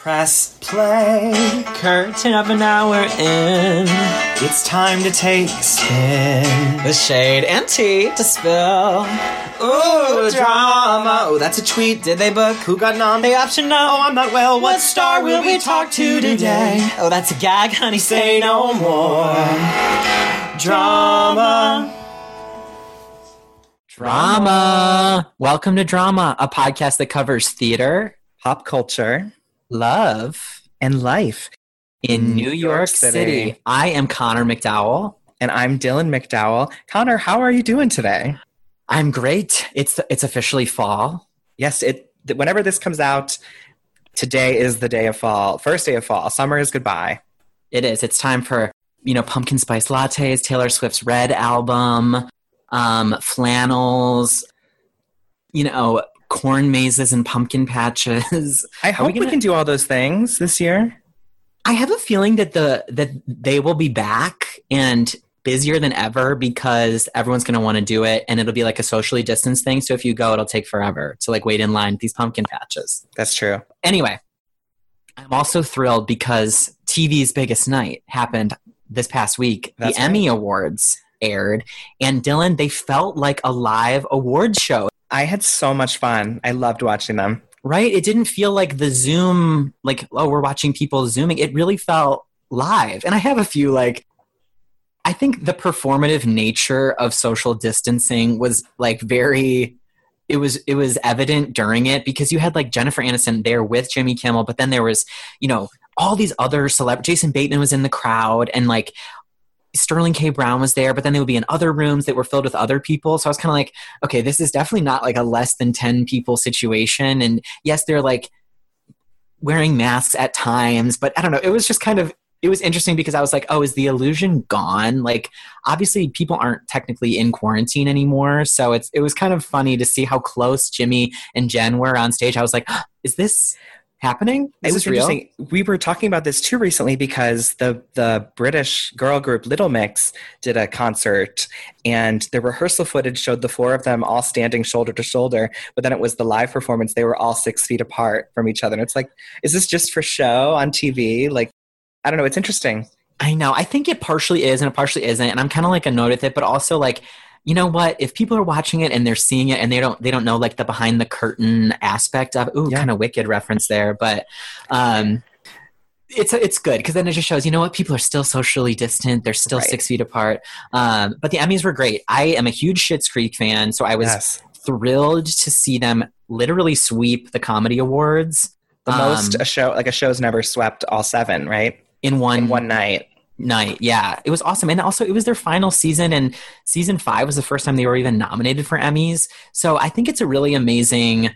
Press play. Curtain of an hour in. It's time to take a spin. The shade and tea to spill. Ooh, drama. Oh, that's a tweet. Did they book? Who got nom? The option no. Oh, I'm not well. What star will we talk to today? Oh, that's a gag, honey. Say no more. Drama. Drama. Welcome to Drama, a podcast that covers theater, Pop culture, love, and life in New York City. I am Connor McDowell. And I'm Dylan McDowell. Connor, how are you doing today? I'm great. It's officially fall. Yes, whenever this comes out, today is the day of fall. First day of fall. Summer is goodbye. It is. It's time for, pumpkin spice lattes, Taylor Swift's Red album, flannels, corn mazes and pumpkin patches. I hope we can do all those things this year. I have a feeling that that they will be back and busier than ever because everyone's going to want to do it, and it'll be like a socially distanced thing. So if you go, it'll take forever to wait in line at these pumpkin patches. That's true. Anyway, I'm also thrilled because TV's biggest night happened this past week. The Emmy Awards aired, and Dylan, they felt like a live awards show. I had so much fun. I loved watching them. Right? It didn't feel like the Zoom, we're watching people Zooming. It really felt live. And I have a few, I think the performative nature of social distancing was very, it was evident during it because you had Jennifer Aniston there with Jimmy Kimmel, but then there was, all these other celebrities. Jason Bateman was in the crowd, and Sterling K. Brown was there, but then they would be in other rooms that were filled with other people. So I was kind of okay, this is definitely not a less than 10 people situation. And yes, they're wearing masks at times, but I don't know. It was just it was interesting because I was oh, is the illusion gone? Obviously people aren't technically in quarantine anymore. So it was kind of funny to see how close Jimmy and Jen were on stage. I was is this happening? It was interesting. We were talking about this too recently because the British girl group Little Mix did a concert, and the rehearsal footage showed the four of them all standing shoulder to shoulder, but then it was the live performance. They were all 6 feet apart from each other. And it's is this just for show on TV? I don't know. It's interesting. I know. I think it partially is and it partially isn't. And I'm kind of annoyed with it, but also you know what? If people are watching it and they're seeing it and they don't know the behind the curtain aspect of kind of Wicked reference there, but it's good because then it just shows people are still socially distant. They're still 6 feet apart. But the Emmys were great. I am a huge Schitt's Creek fan, so I was thrilled to see them literally sweep the comedy awards. The most a show's never swept all 7, right? In one night. Yeah, it was awesome. And also it was their final season, and season 5 was the first time they were even nominated for Emmys. So I think it's a really amazing,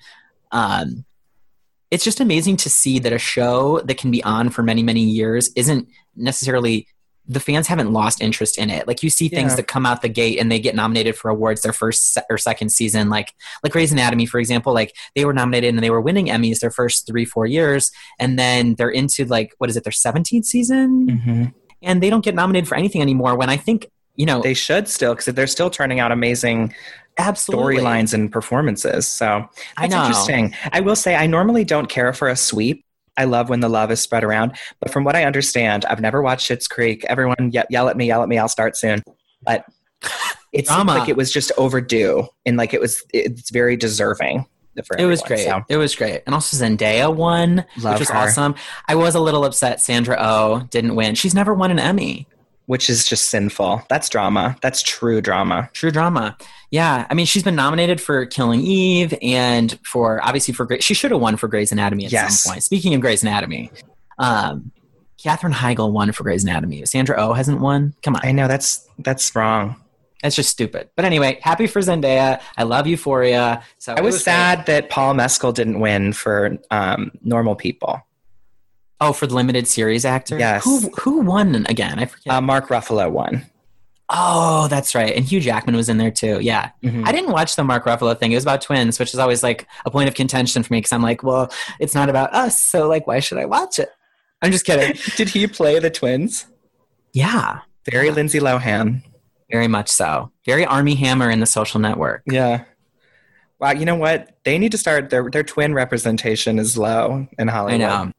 it's just amazing to see that a show that can be on for many, many years isn't necessarily, the fans haven't lost interest in it. You see things that come out the gate and they get nominated for awards their first or second season, like Grey's Anatomy, for example. They were nominated and they were winning Emmys their first 3-4 years, and then they're into their 17th season? Mm-hmm. And they don't get nominated for anything anymore when I think, they should still, because they're still turning out amazing storylines and performances. So that's interesting. I will say I normally don't care for a sweep. I love when the love is spread around. But from what I understand, I've never watched Schitt's Creek. Everyone yell at me. I'll start soon. But it seemed like it was just overdue. And it's very deserving. It was great. So. It was great. And also Zendaya won, which was awesome. I was a little upset Sandra Oh didn't win. She's never won an Emmy. Which is just sinful. That's drama. That's true drama. True drama. Yeah. I mean, she's been nominated for Killing Eve and she should have won for Grey's Anatomy at some point. Speaking of Grey's Anatomy, Katherine Heigl won for Grey's Anatomy. Sandra Oh hasn't won. Come on. I know. That's wrong. That's just stupid. But anyway, happy for Zendaya. I love Euphoria. So I was sad that Paul Mescal didn't win for Normal People. Oh, for the limited series actor? Yes. Who won again? I forget. Mark Ruffalo won. Oh, that's right. And Hugh Jackman was in there too. Yeah. Mm-hmm. I didn't watch the Mark Ruffalo thing. It was about twins, which is always a point of contention for me because I'm well, it's not about us. So why should I watch it? I'm just kidding. Did he play the twins? Yeah. Very Lindsay Lohan. Very much so. Very Armie Hammer in The Social Network. Yeah. Wow, you know what? They need to start, their twin representation is low in Hollywood. I know.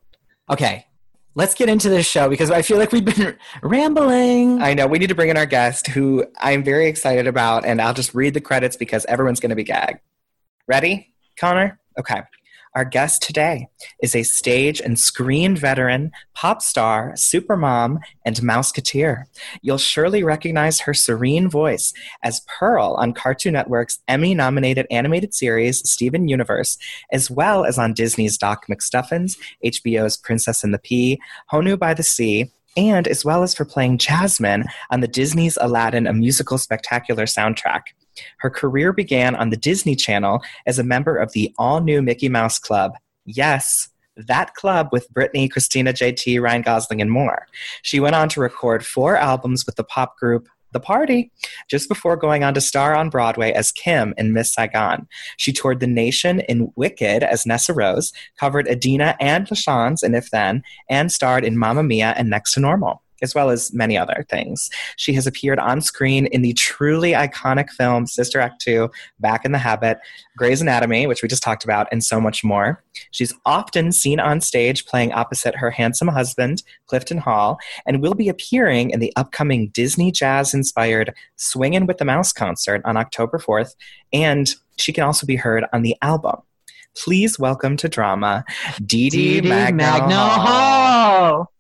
Okay, let's get into this show because I feel like we've been rambling. I know. We need to bring in our guest who I'm very excited about, and I'll just read the credits because everyone's going to be gagged. Ready, Connor? Okay. Our guest today is a stage and screen veteran, pop star, supermom, and mouseketeer. You'll surely recognize her serene voice as Pearl on Cartoon Network's Emmy-nominated animated series, Steven Universe, as well as on Disney's Doc McStuffins, HBO's Princess and the Pea, Honu by the Sea, and as well as for playing Jasmine on the Disney's Aladdin, a musical spectacular soundtrack. Her career began on the Disney Channel as a member of the all-new Mickey Mouse Club. Yes, that club with Britney, Christina JT, Ryan Gosling, and more. She went on to record 4 albums with the pop group The Party, just before going on to star on Broadway as Kim in Miss Saigon. She toured the nation in Wicked as Nessa Rose, covered Adina and LaChanze in If Then, and starred in Mamma Mia and Next to Normal, as well as many other things. She has appeared on screen in the truly iconic film Sister Act 2, Back in the Habit, Grey's Anatomy, which we just talked about, and so much more. She's often seen on stage playing opposite her handsome husband, Clifton Hall, and will be appearing in the upcoming Disney jazz-inspired Swingin' with the Mouse concert on October 4th, and she can also be heard on the album. Please welcome to Drama, Dee Magno Hall.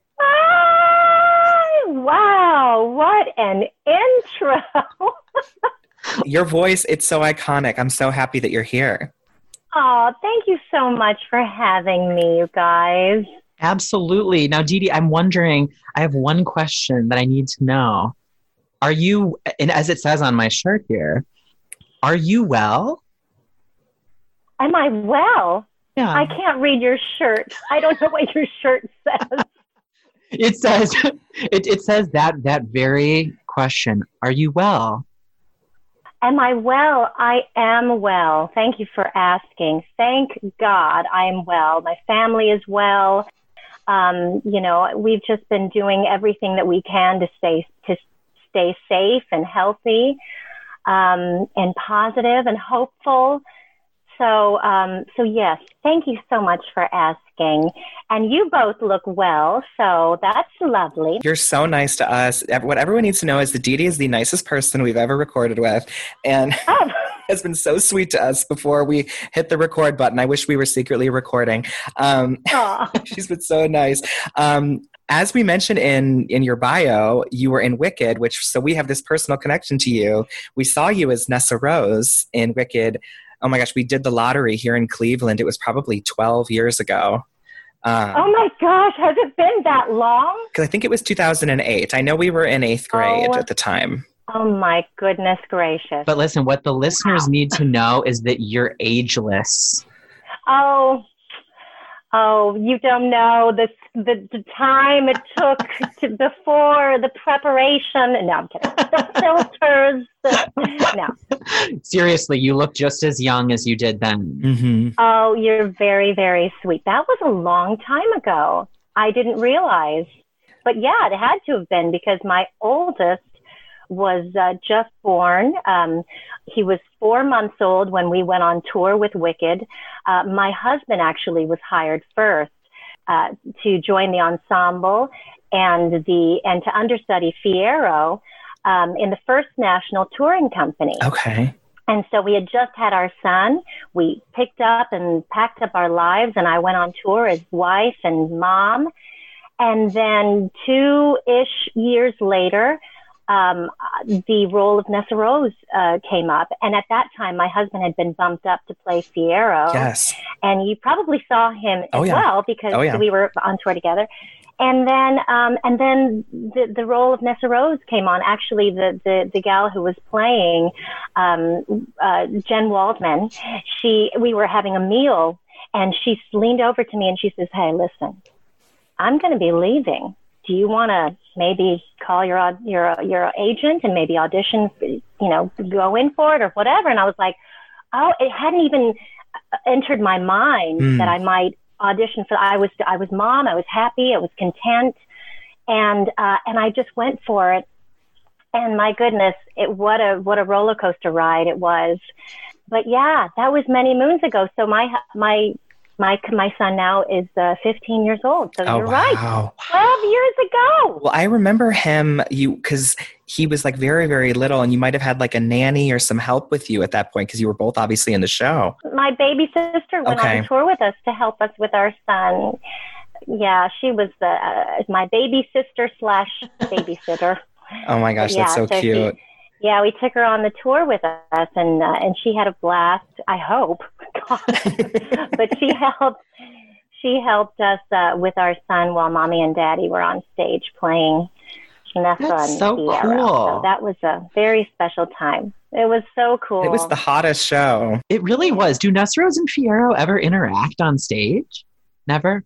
Wow, what an intro. Your voice, it's so iconic. I'm so happy that you're here. Oh, thank you so much for having me, you guys. Absolutely. Now, Dee, I'm wondering, I have one question that I need to know. Are you, and as it says on my shirt here, are you well? Am I well? Yeah. I can't read your shirt. I don't know what your shirt says. It says it says that very question. Are you well? Am I well? I am well. Thank you for asking. Thank God I am well. My family is well. We've just been doing everything that we can to stay safe and healthy, and positive and hopeful. So yes, thank you so much for asking. And you both look well, so that's lovely. You're so nice to us. What everyone needs to know is that Dee is the nicest person we've ever recorded with, and has been so sweet to us before we hit the record button. I wish we were secretly recording. She's been so nice. As we mentioned in your bio, you were in Wicked, so we have this personal connection to you. We saw you as Nessa Rose in Wicked. Oh my gosh, we did the lottery here in Cleveland. It was probably 12 years ago. Oh my gosh, has it been that long? Because I think it was 2008. I know we were in 8th grade at the time. Oh my goodness gracious. But listen, what the listeners need to know is that you're ageless. Oh, you don't know the time it took before the preparation. No, I'm kidding. The filters. No. Seriously, you look just as young as you did then. Mm-hmm. Oh, you're very, very sweet. That was a long time ago. I didn't realize. But yeah, it had to have been because my oldest was just born. He was 4 months old when we went on tour with Wicked. My husband actually was hired first to join the ensemble and to understudy Fiyero in the first national touring company. Okay. And so we had just had our son. We picked up and packed up our lives, and I went on tour as wife and mom. And then 2-ish years later, the role of Nessa Rose came up. And at that time, my husband had been bumped up to play Fiyero. Yes. And you probably saw him as well because we were on tour together. And then the role of Nessa Rose came on. Actually, the gal who was playing Jen Waldman, we were having a meal, and she leaned over to me and she says, "Hey, listen, I'm going to be leaving. Do you want to maybe call your agent and maybe audition, go in for it or whatever?" And I was like, oh, it hadn't even entered my mind that I might audition for. I was mom. I was happy. I was content. And I just went for it. And my goodness, what a roller coaster ride it was. But yeah, that was many moons ago. So my my son now is 15 years old. So you're right. 12 years ago. Well, I remember him, because he was like very, very little, and you might have had like a nanny or some help with you at that point because you were both obviously in the show. My baby sister went on the tour with us to help us with our son. Yeah, she was my baby sister / babysitter. Oh my gosh, that's so cute. We took her on the tour with us, and she had a blast. I hope, but she helped us with our son while Mommy and Daddy were on stage playing Nessa and so Fiyero. Cool. So that was a very special time. It was so cool. It was the hottest show. It really was. Do Nessa Rose and Fiyero ever interact on stage? Never.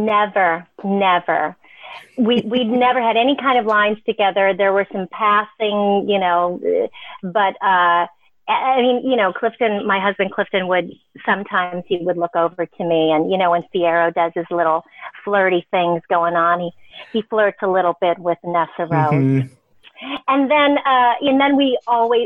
We'd never had any kind of lines together. There were some passing, but I mean, Clifton, my husband Clifton sometimes he would look over to me, and when Fiyero does his little flirty things going on, he flirts a little bit with Nessa Rose. Mm-hmm. And then we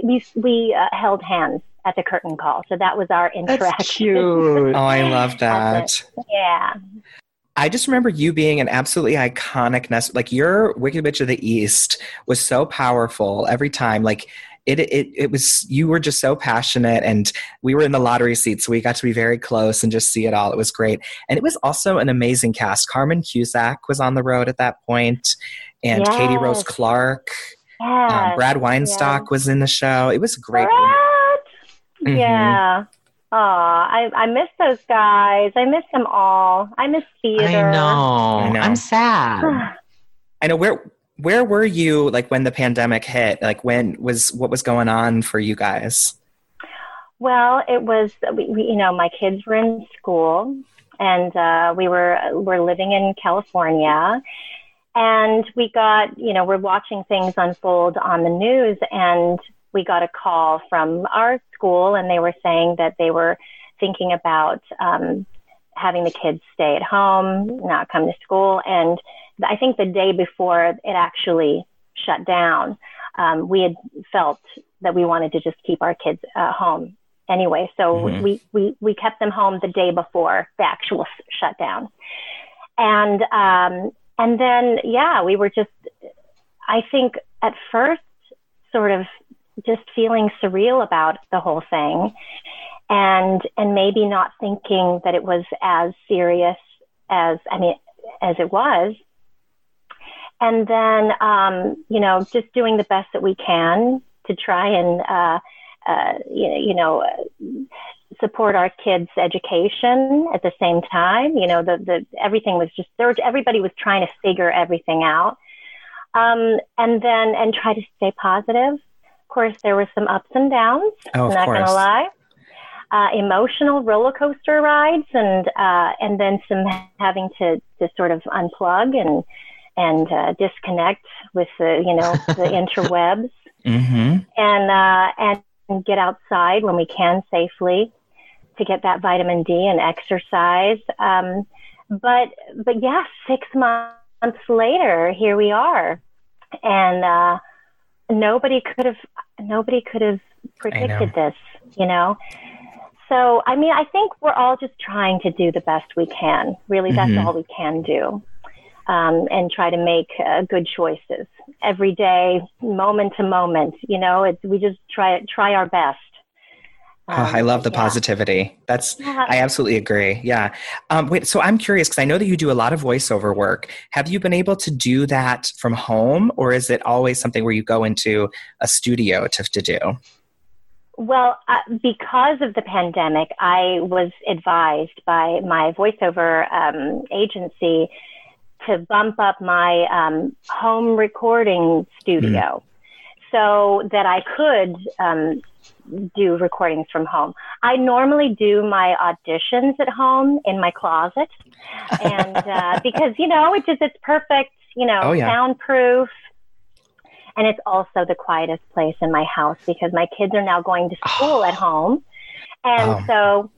held hands at the curtain call. So that was our interaction. That's cute. Oh, I love that. Yeah. I just remember you being an absolutely iconic Nessa. Like, your Wicked Witch of the East was so powerful every time. Like, it was, you were just so passionate, and we were in the lottery seats, so we got to be very close and just see it all. It was great. And it was also an amazing cast. Carmen Cusack was on the road at that point, and yes. Katie Rose Clark. Yes. Brad Weinstock was in the show. It was great. Mm-hmm. Yeah. Oh, I miss those guys. I miss them all. I miss theater. I know. I'm sad. I know. Where were you, like, when the pandemic hit? Like, what was going on for you guys? Well, it was, my kids were in school, and we're living in California, and we got, we're watching things unfold on the news, and we got a call from our school, and they were saying that they were thinking about having the kids stay at home, not come to school. And I think the day before it actually shut down, we had felt that we wanted to just keep our kids home anyway. So mm-hmm. we kept them home the day before the actual shutdown. And then, we were just, I think at first, sort of just feeling surreal about the whole thing, and maybe not thinking that it was as serious as it was. And then, just doing the best that we can to try and, support our kids' education at the same time. Everything was just there. Everybody was trying to figure everything out, and try to stay positive. Of course, there were some ups and downs. Oh, I'm not going to lie. Emotional roller coaster rides, and then some having to sort of unplug and disconnect with the interwebs, mm-hmm. and get outside when we can safely to get that vitamin D and exercise. But 6 months later, here we are, and nobody could have predicted this, So, I think we're all just trying to do the best we can. Really, that's mm-hmm. all we can do. And try to make good choices every day, moment to moment. We just try our best. I love the positivity. I absolutely agree. Yeah. Wait, so I'm curious, because I know that you do a lot of voiceover work. Have you been able to do that from home, or is it always something where you go into a studio to do? Well, because of the pandemic, I was advised by my voiceover agency to bump up my home recording studio so that I could do recordings from home. I normally do my auditions at home in my closet, and because it's perfect, soundproof, and it's also the quietest place in my house because my kids are now going to school at home, and so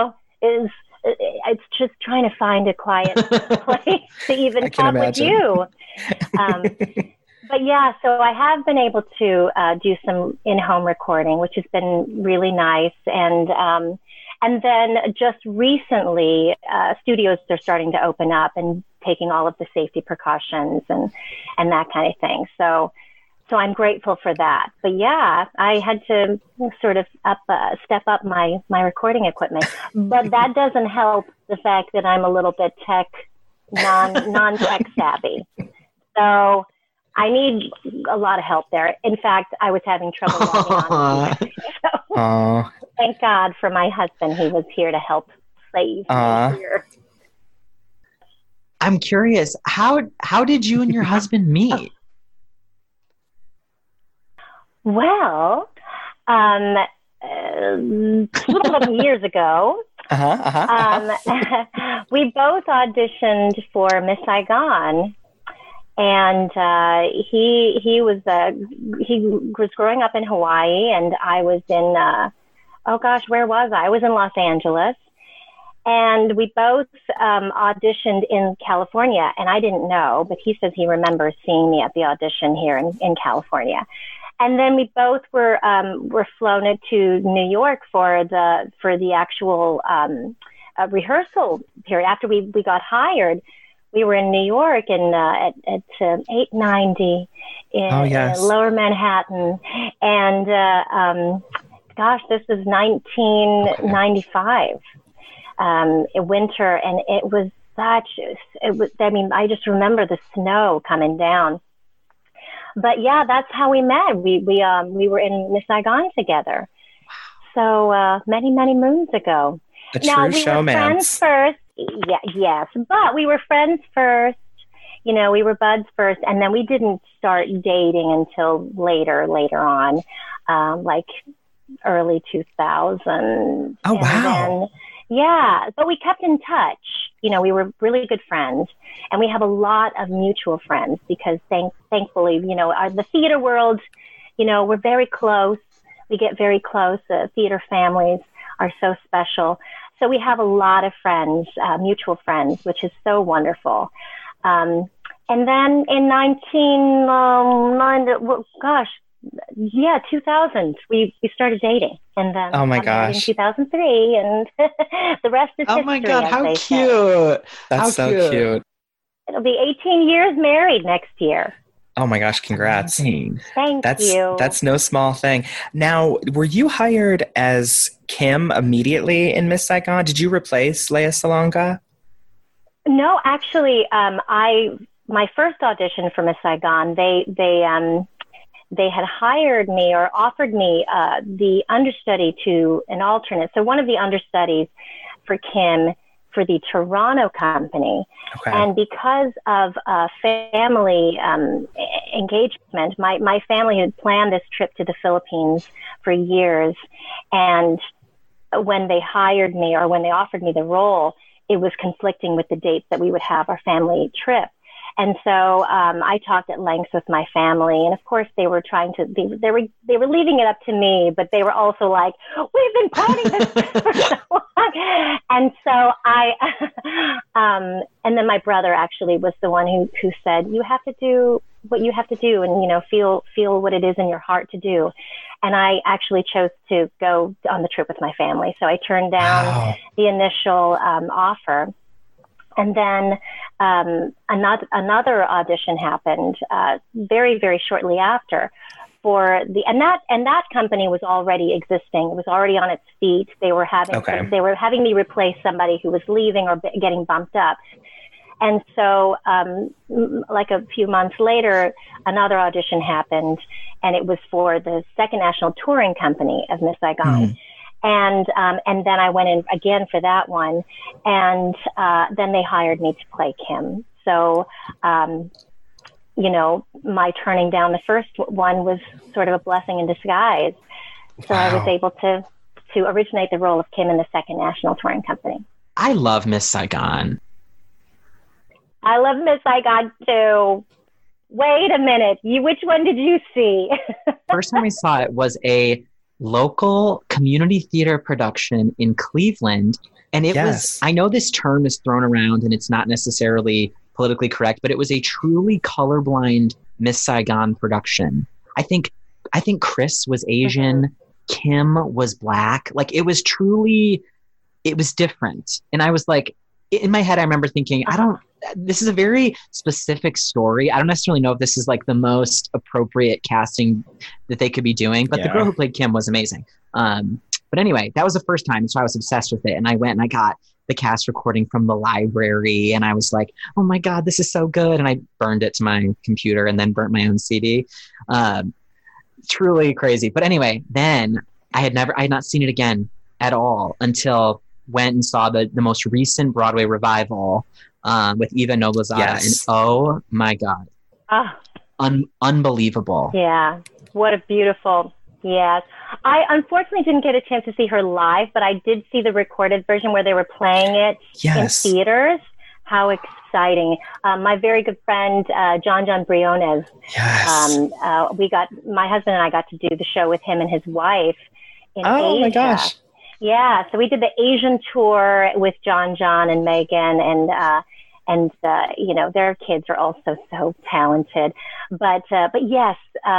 it's just trying to find a quiet place to even talk with you. But so I have been able to do some in-home recording, which has been really nice. And And then just recently, studios are starting to open up and taking all of the safety precautions and that kind of thing. So I'm grateful for that. But yeah, I had to sort of step up my recording equipment. But that doesn't help the fact that I'm a little bit non-tech savvy. So I need a lot of help there. In fact, I was having trouble logging on. So thank God for my husband. He was here to help save me here. I'm curious, how did you and your husband meet? Well, years ago, we both auditioned for Miss Saigon, and he was growing up in Hawaii, and I was in where was I? I was in Los Angeles, and we both auditioned in California, and I didn't know, but he says he remembers seeing me at the audition here in California. And then we both were flown to New York for the actual rehearsal period. After we got hired, we were in New York and at 890 in Lower Manhattan. And this was 1995 winter, and it was I just remember the snow coming down. But yeah, that's how we met. We were in Miss Saigon together. So many moons ago. A true showmance. Were friends first. Yeah, yes, but we were friends first. We were buds first, and then we didn't start dating until later on, like early 2000s. Oh wow! Yeah, but we kept in touch. We were really good friends, and we have a lot of mutual friends because thankfully, the theater world, we're very close. We get very close. Theater families are so special. So we have a lot of friends, mutual friends, which is so wonderful. And then in 2000, we started dating, and then in 2003, and the rest is history. Oh my God, how cute! That's so cute. It'll be 18 years married next year. Oh my gosh, congrats. Thank you. You. That's no small thing. Now, were you hired as Kim immediately in Miss Saigon? Did you replace Lea Salonga? No, actually, my first audition for Miss Saigon, they had hired me or offered me the understudy to an alternate. So one of the understudies for Kim for the Toronto company. Okay. And because of family engagement, my family had planned this trip to the Philippines for years. And when they hired me or when they offered me the role, it was conflicting with the dates that we would have our family trip. And so I talked at length with my family, and of course they were trying to. They were leaving it up to me, but they were also like, "We've been planning this for so long." And so and then my brother actually was the one who said, "You have to do what you have to do, and feel what it is in your heart to do." And I actually chose to go on the trip with my family, so I turned down the initial offer. And then another audition happened very, very shortly after and that company was already existing. It was already on its feet. They were having me replace somebody who was leaving or getting bumped up. And so like a few months later, another audition happened, and it was for the Second National Touring Company of Miss Saigon. And then I went in again for that one, and then they hired me to play Kim. So, my turning down the first one was sort of a blessing in disguise. So I was able to originate the role of Kim in the Second National Touring Company. I love Miss Saigon. I love Miss Saigon too. Wait a minute. Which one did you see? First time I saw it was a local community theater production in Cleveland. And it was, I know this term is thrown around and it's not necessarily politically correct, but it was a truly colorblind Miss Saigon production. I think Chris was Asian, Kim was Black. Like, it was truly it was different. And I was like, in my head, I remember thinking, this is a very specific story. I don't necessarily know if this is like the most appropriate casting that they could be doing, but the girl who played Kim was amazing. But anyway, that was the first time. So I was obsessed with it. And I went and I got the cast recording from the library. And I was like, oh my God, this is so good. And I burned it to my computer and then burnt my own CD. Truly crazy. But anyway, then I had not seen it again at all until went and saw the most recent Broadway revival with Eva Noblezada. Yes. And oh my God. Unbelievable. Yeah. What a beautiful, yes. I unfortunately didn't get a chance to see her live, but I did see the recorded version where they were playing it in theaters. How exciting. My very good friend, John Briones. Yes. My husband and I got to do the show with him and his wife in Asia. Oh my gosh. Yeah. So we did the Asian tour with John and Megan and their kids are also so talented. But yes,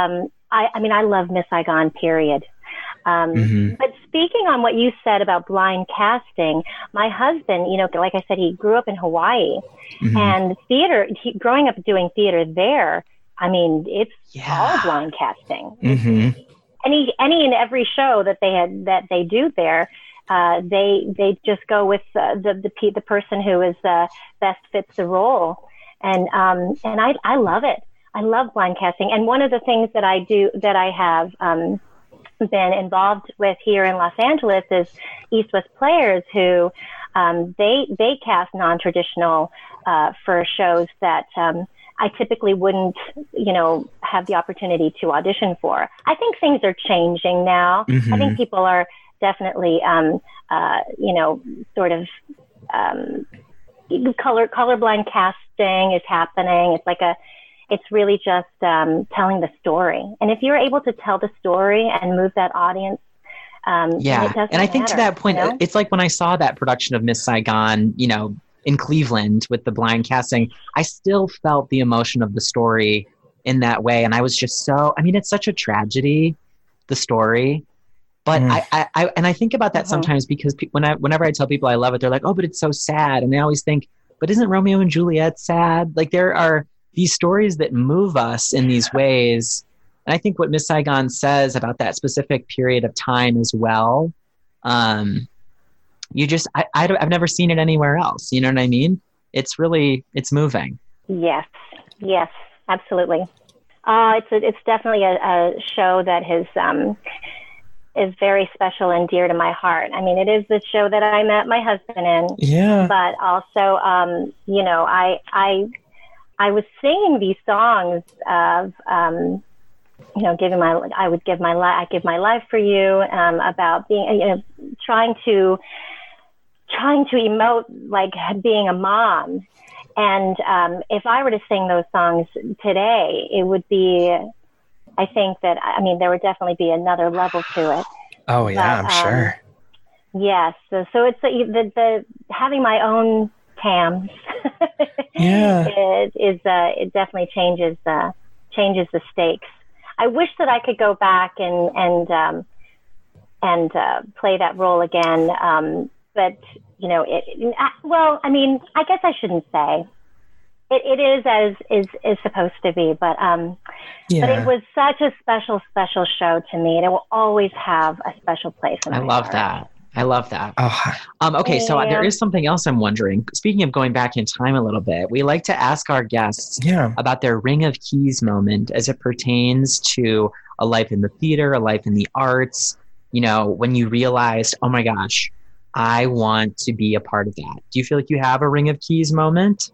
I love Miss Saigon, period. But speaking on what you said about blind casting, my husband, like I said, he grew up in Hawaii and theater, growing up doing theater there, it's all blind casting. Any and every show that they do there, they just go with the person who is best fits the role. And I love it. I love blind casting. And one of the things that I have been involved with here in Los Angeles is East West Players, who they cast non-traditional for shows that I typically wouldn't, have the opportunity to audition for. I think things are changing now. I think people are definitely, sort of colorblind casting is happening. It's really just telling the story. And if you're able to tell the story and move that audience, and I think to that point, it's like when I saw that production of Miss Saigon, in Cleveland with the blind casting, I still felt the emotion of the story in that way. And I was just it's such a tragedy, the story. But I think about that sometimes because whenever I tell people I love it, they're like, oh, but it's so sad. And I always think, but isn't Romeo and Juliet sad? Like there are these stories that move us in these ways. And I think what Miss Saigon says about that specific period of time as well, I've never seen it anywhere else. You know what I mean? It's moving. Yes, absolutely. It's definitely a show that is very special and dear to my heart. It is the show that I met my husband in. Yeah. But also, I was singing these songs of, I give my life for you, about being, trying to emote like being a mom. And if I were to sing those songs today, it would be, I think that, there would definitely be another level to it. Oh yeah, I'm sure. Yes. So it's the having my own TAMs. It definitely changes the stakes. I wish that I could go back and play that role again. But I guess I shouldn't say it is as is supposed to be. But it was such a special show to me, and it will always have a special place in my heart. I love that. Okay, so there is something else I'm wondering. Speaking of going back in time a little bit, we like to ask our guests about their Ring of Keys moment as it pertains to a life in the theater, a life in the arts, when you realized, oh my gosh, I want to be a part of that. Do you feel like you have a Ring of Keys moment?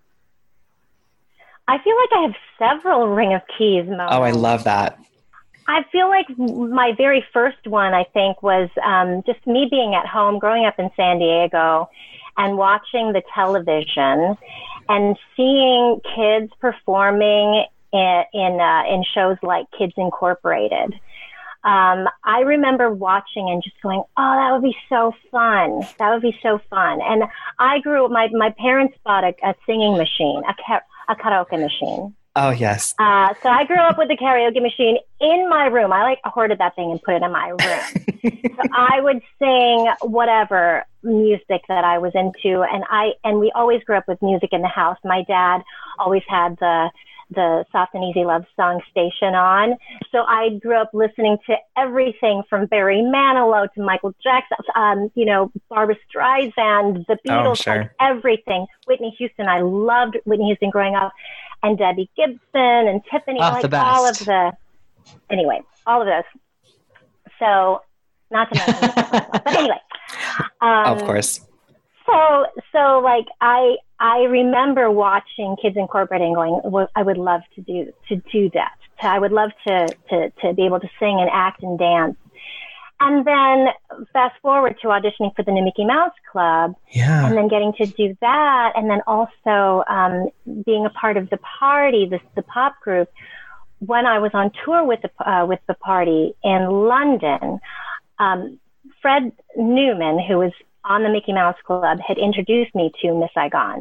I feel like I have several Ring of Keys moments. Oh, I love that. I feel like my very first one, I think, was just me being at home, growing up in San Diego, and watching the television and seeing kids performing in shows like Kids Incorporated. I remember watching and just going, oh, that would be so fun. That would be so fun. And I grew up, my parents bought a singing machine, a karaoke machine. Oh, yes. So I grew up with the karaoke machine in my room. I hoarded that thing and put it in my room. So I would sing whatever music that I was into. And we always grew up with music in the house. My dad always had the Soft and Easy Love Song station on. So I grew up listening to everything from Barry Manilow to Michael Jackson, Barbra Streisand, the Beatles, sure. Everything. Whitney Houston. I loved Whitney Houston growing up. And Debbie Gibson and Tiffany, the best. all of those. So, not to mention, but anyway. Of course. So I remember watching Kids Incorporated and going, well, I would love to do that. I would love to be able to sing and act and dance. And then fast forward to auditioning for the New Mickey Mouse Club. Yeah. And then getting to do that. And then also being a part of the Party, the pop group. When I was on tour with the Party in London, Fred Newman, who was on the Mickey Mouse Club, had introduced me to Miss Saigon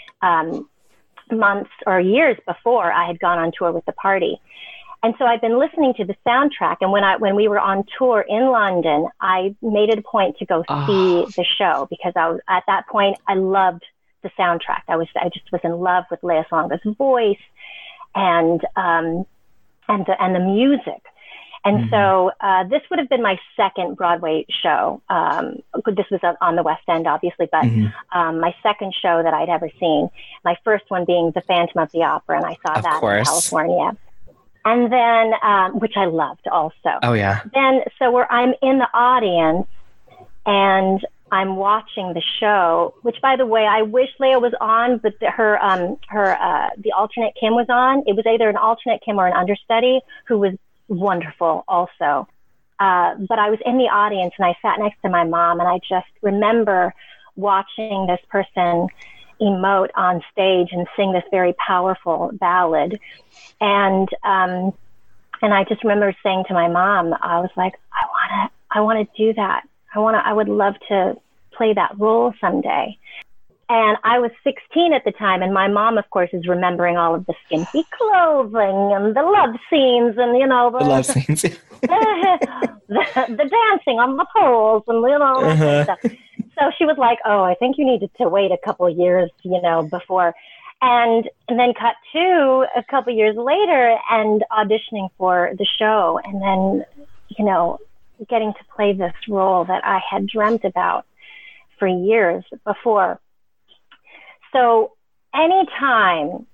months or years before I had gone on tour with the Party. And so I've been listening to the soundtrack. And when we were on tour in London, I made it a point to go see the show because at that point I loved the soundtrack. I just was in love with Lea Salonga's voice and the music. And so this would have been my second Broadway show. This was on the West End, obviously, but my second show that I'd ever seen. My first one being The Phantom of the Opera, and I saw that in California. And then, which I loved also. Oh, yeah. Then, so I'm in the audience, and I'm watching the show, which, by the way, I wish Lea was on, but the alternate Kim was on. It was either an alternate Kim or an understudy who was wonderful also. But I was in the audience and I sat next to my mom, and I just remember watching this person emote on stage and sing this very powerful ballad. And I just remember saying to my mom, I was like, I want to do that. I would love to play that role someday. And I was 16 at the time, and my mom, of course, is remembering all of the skimpy clothing and the love scenes and, the love scenes. the dancing on the poles and, that kind of stuff. So she was like, oh, I think you needed to wait a couple of years, before. And then cut to a couple of years later and auditioning for the show. And then, getting to play this role that I had dreamt about for years before. So anytime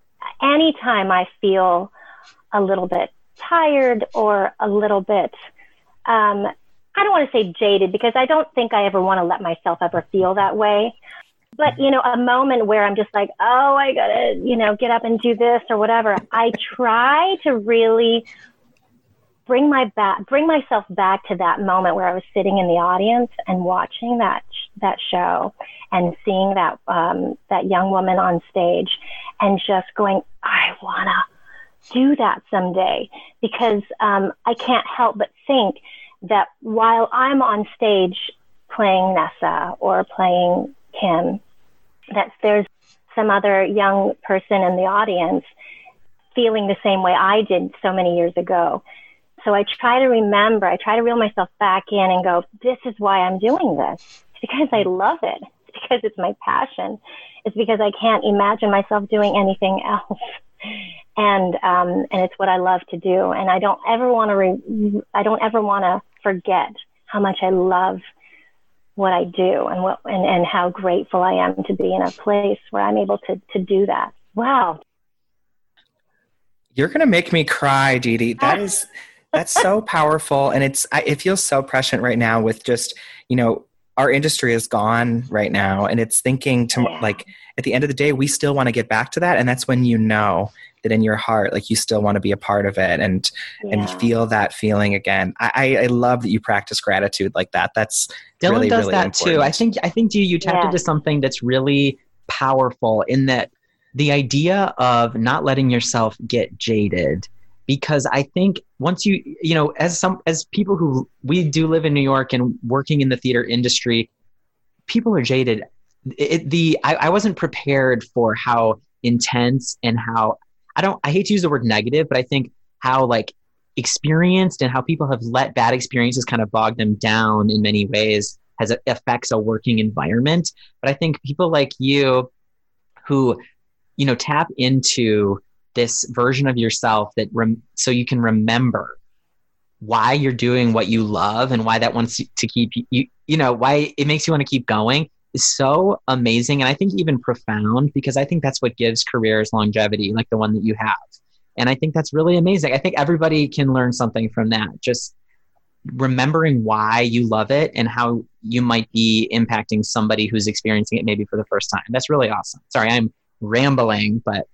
I feel a little bit tired or a little bit, I don't want to say jaded, because I don't think I ever want to let myself ever feel that way. But, a moment where I'm just like, oh, I gotta, get up and do this or whatever. I try to really bring myself back to that moment where I was sitting in the audience and watching that show and seeing that young woman on stage and just going, I want to do that someday, because I can't help but think that while I'm on stage playing Nessa or playing Kim, that there's some other young person in the audience feeling the same way I did so many years ago. So I try to reel myself back in and go, this is why I'm doing this. It's because I love it. It's because it's my passion. It's because I can't imagine myself doing anything else. And it's what I love to do. And I don't ever want to forget how much I love what I do and how grateful I am to be in a place where I'm able to do that. Wow. You're going to make me cry, Dee Dee. That's so powerful. And it feels so prescient right now with just, our industry is gone right now. And it's thinking like at the end of the day, we still want to get back to that. And that's when that in your heart, like you still want to be a part of it and feel that feeling again. I love that you practice gratitude like that. That's Dylan really, does really that important. too. I think you tapped into something that's really powerful in that the idea of not letting yourself get jaded. Because I think once as people who we do live in New York and working in the theater industry, people are jaded. I wasn't prepared for how intense and how I hate to use the word negative, but I think how like experienced and how people have let bad experiences kind of bog them down in many ways affects a working environment. But I think people like you who, you know, tap into this version of yourself that so you can remember why you're doing what you love and why that wants to keep you, you know, why it makes you want to keep going is so amazing. And I think even profound, because I think that's what gives careers longevity, like the one that you have. And I think that's really amazing. I think everybody can learn something from that. Just remembering why you love it and how you might be impacting somebody who's experiencing it maybe for the first time. That's really awesome. Sorry, I'm rambling, but.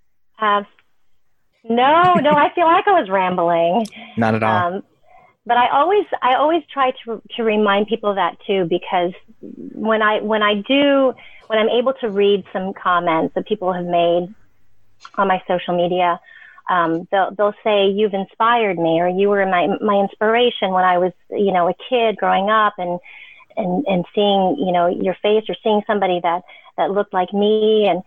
No, I feel like I was rambling. Not at all. But I always try to remind people of that too, because when I'm able to read some comments that people have made on my social media, they'll say, you've inspired me, or you were my inspiration when I was, you know, a kid growing up, and seeing, you know, your face, or seeing somebody that looked like me, and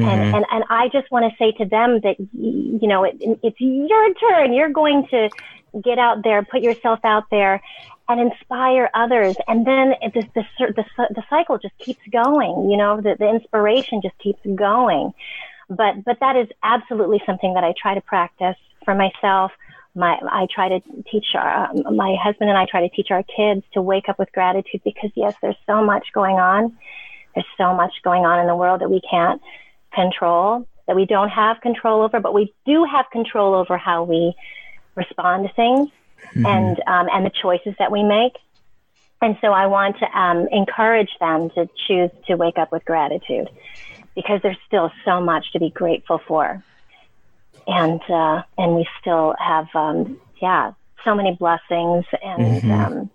I just want to say to them that, you know, it's your turn. You're going to get out there, put yourself out there, and inspire others. And then the cycle just keeps going. You know, the inspiration just keeps going. But that is absolutely something that I try to practice for myself. I try to teach my husband and I try to teach our kids to wake up with gratitude, because yes, there's so much going on. There's so much going on in the world that we can't control, that we don't have control over, but we do have control over how we respond to things, and the choices that we make. And so I want to encourage them to choose to wake up with gratitude, because there's still so much to be grateful for. And we still have, so many blessings. And,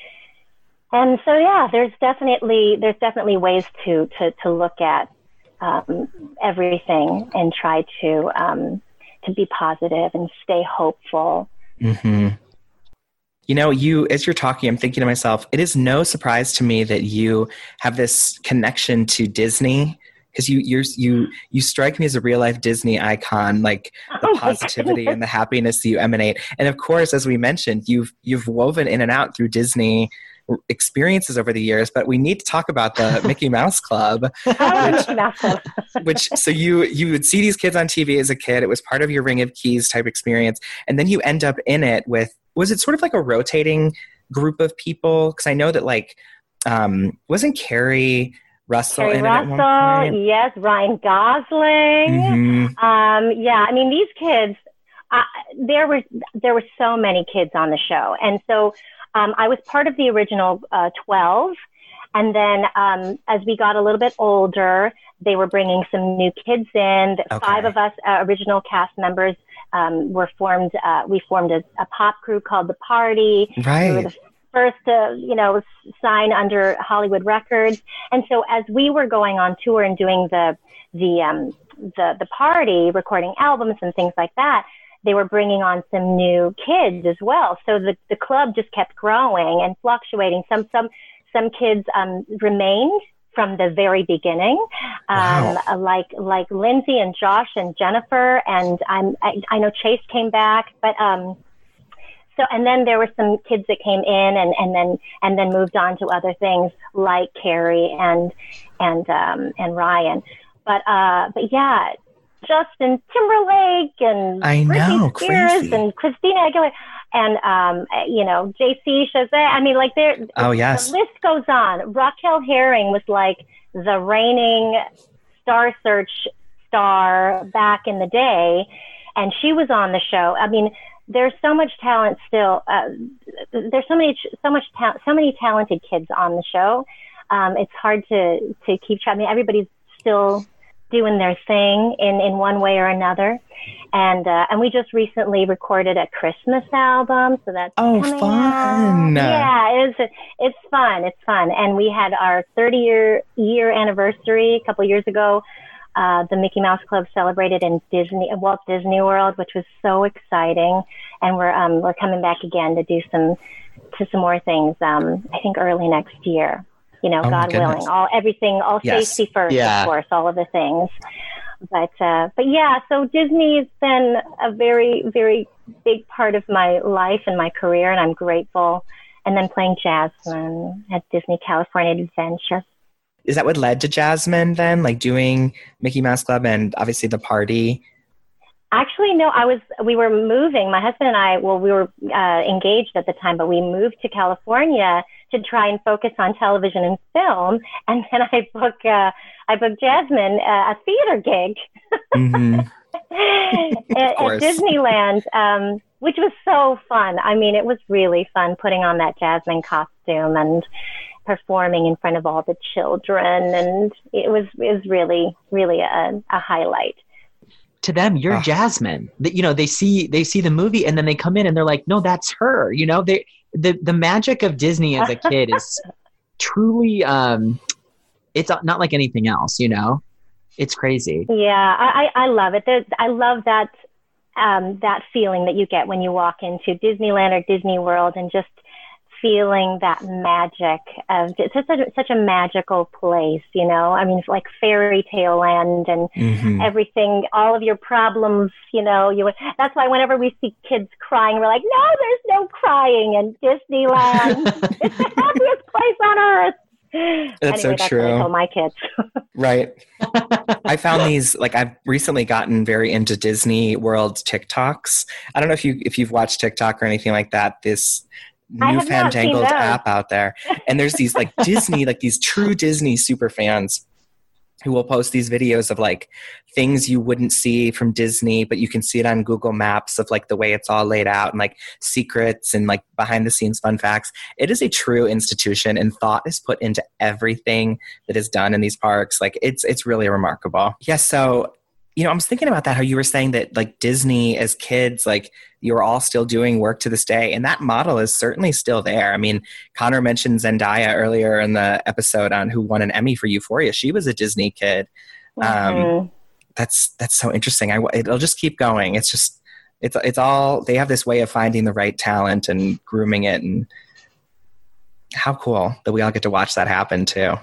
and so, yeah, there's definitely ways to look at everything and try to be positive and stay hopeful. Mm-hmm. You know, as you're talking, I'm thinking to myself, it is no surprise to me that you have this connection to Disney, because you strike me as a real life Disney icon, like the positivity and the happiness that you emanate. And of course, as we mentioned, you've woven in and out through Disney experiences over the years, but we need to talk about the Mickey Mouse Club, which so you would see these kids on TV as a kid. It was part of your Ring of Keys type experience. And then you end up in it with, was it sort of like a rotating group of people? Because I know that like, wasn't Carrie Russell in it at one point? Yes, Ryan Gosling. I mean, these kids, there were so many kids on the show. And so I was part of the original 12. And then as we got a little bit older, they were bringing some new kids in. Okay. 5 of us, original cast members, we formed a pop group called The Party. Right. We were the first to, sign under Hollywood Records. And so as we were going on tour and doing the Party, recording albums and things like that, they were bringing on some new kids as well. So the club just kept growing and fluctuating. Some kids remained from the very beginning, wow. like Lindsay and Josh and Jennifer, and I know Chase came back, but so, and then there were some kids that came in and then moved on to other things like Carrie and Ryan, but yeah, Justin Timberlake and Britney Spears crazy. And Christina Aguilera and JC Chazelle. I mean, like the list goes on. Raquel Herring was like the reigning Star Search star back in the day, and she was on the show. I mean, there's so much talent still. There's so many talented kids on the show. It's hard to keep track. I mean, everybody's still doing their thing in one way or another, and we just recently recorded a Christmas album, so that's coming fun. Out. Yeah, it's fun, and we had our 30-year anniversary a couple years ago. The Mickey Mouse Club celebrated in Walt Disney World, which was so exciting, and we're coming back again to do some more things. I think early next year. God willing, all safety first, of course, all of the things. But yeah, so Disney has been a very, very big part of my life and my career, and I'm grateful. And then playing Jasmine at Disney California Adventure. Is that what led to Jasmine then? Like doing Mickey Mouse Club and obviously the party? Actually, no, we were moving. My husband and I, we were engaged at the time, but we moved to California to try and focus on television and film. And then I booked Jasmine a theater gig mm-hmm. at Disneyland, which was so fun. I mean, it was really fun putting on that Jasmine costume and performing in front of all the children. And it was really, really a highlight. To them, you're Jasmine. They see the movie and then they come in and they're like, no, that's her. The magic of Disney as a kid is truly, it's not like anything else, it's crazy. Yeah, I love it. I love that feeling that you get when you walk into Disneyland or Disney World and just feeling that magic of it's such a magical place, I mean, it's like fairy tale land and mm-hmm. everything, all of your problems, that's why whenever we see kids crying, we're like, no, there's no crying in Disneyland. It's the happiest place on earth. That's anyway, so true. What I tell my kids. Right. I found these, I've recently gotten very into Disney World TikToks. I don't know if you've watched TikTok or anything like that. This new fandangled app out there. And there's these Disney, these true Disney super fans who will post these videos of things you wouldn't see from Disney, but you can see it on Google Maps of the way it's all laid out and secrets and behind the scenes fun facts. It is a true institution and thought is put into everything that is done in these parks. It's really remarkable. Yeah. So, I was thinking about that, how you were saying that Disney as kids, you were all still doing work to this day. And that model is certainly still there. I mean, Connor mentioned Zendaya earlier in the episode on who won an Emmy for Euphoria. She was a Disney kid. Mm-hmm. That's so interesting. It'll just keep going. It's all, they have this way of finding the right talent and grooming it. And how cool that we all get to watch that happen too.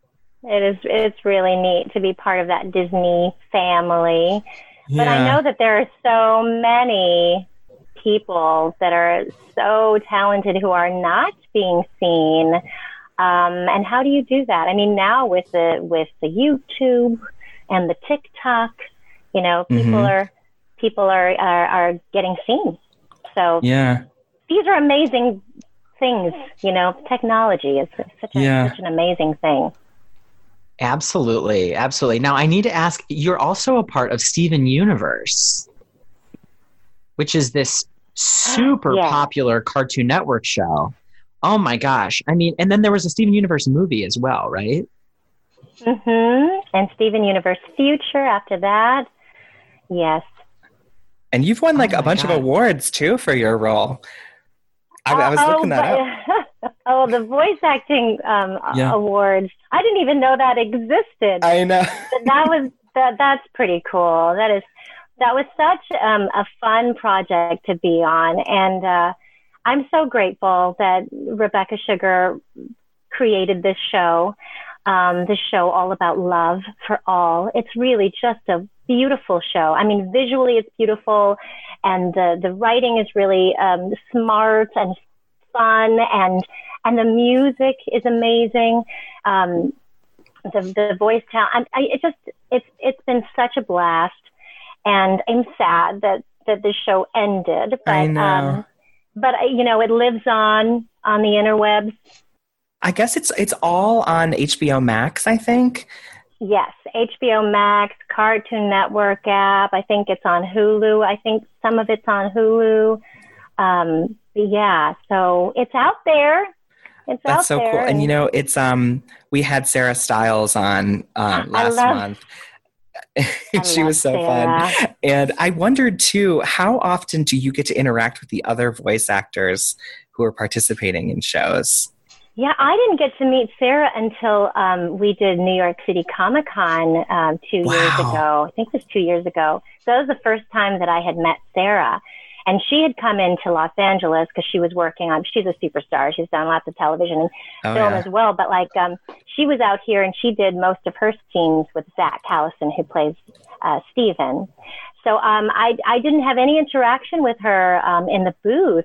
It's really neat to be part of that Disney family. Yeah. But I know that there are so many people that are so talented who are not being seen. And how do you do that? I mean, now with the YouTube and the TikTok, mm-hmm. people are getting seen. So yeah, these are amazing things. Technology is such an amazing thing. Absolutely. Absolutely. Now I need to ask, you're also a part of Steven Universe, which is this super popular Cartoon Network show. Oh my gosh. I mean, and then there was a Steven Universe movie as well, right? Mm-hmm. And Steven Universe Future after that. Yes. And you've won a bunch of awards too for your role. I was looking that up. The voice acting awards. I didn't even know that existed. I know. That's pretty cool. That was such a fun project to be on, and I'm so grateful that Rebecca Sugar created this show. This show all about love for all. It's really just a beautiful show. I mean, visually it's beautiful, and the writing is really smart and fun, and the music is amazing. The voice talent. It's been such a blast, and I'm sad that the show ended. But I know. But it lives on the interwebs. I guess it's all on HBO Max, I think. Yes, HBO Max, Cartoon Network app. I think it's on Hulu. I think some of it's on Hulu. Yeah, so it's out there. That's so cool. And it's we had Sarah Stiles on last month. She was so fun. And I wondered too, how often do you get to interact with the other voice actors who are participating in shows? Yeah, I didn't get to meet Sarah until we did New York City Comic Con 2 years ago. I think it was 2 years ago. So that was the first time that I had met Sarah. And she had come into Los Angeles because she was working on, she's a superstar. She's done lots of television and film as well. But like, she was out here and she did most of her scenes with Zach Callison, who plays Steven. So I didn't have any interaction with her in the booth.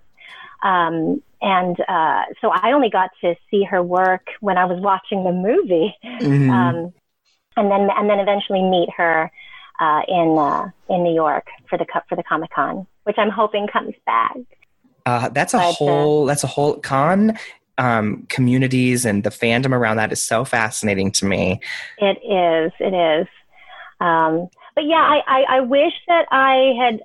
So I only got to see her work when I was watching the movie. Mm-hmm. And then eventually meet her in New York for the Comic-Con, which I'm hoping comes back. That's a whole con. Communities and the fandom around that is so fascinating to me. It is. But yeah, I wish that I had,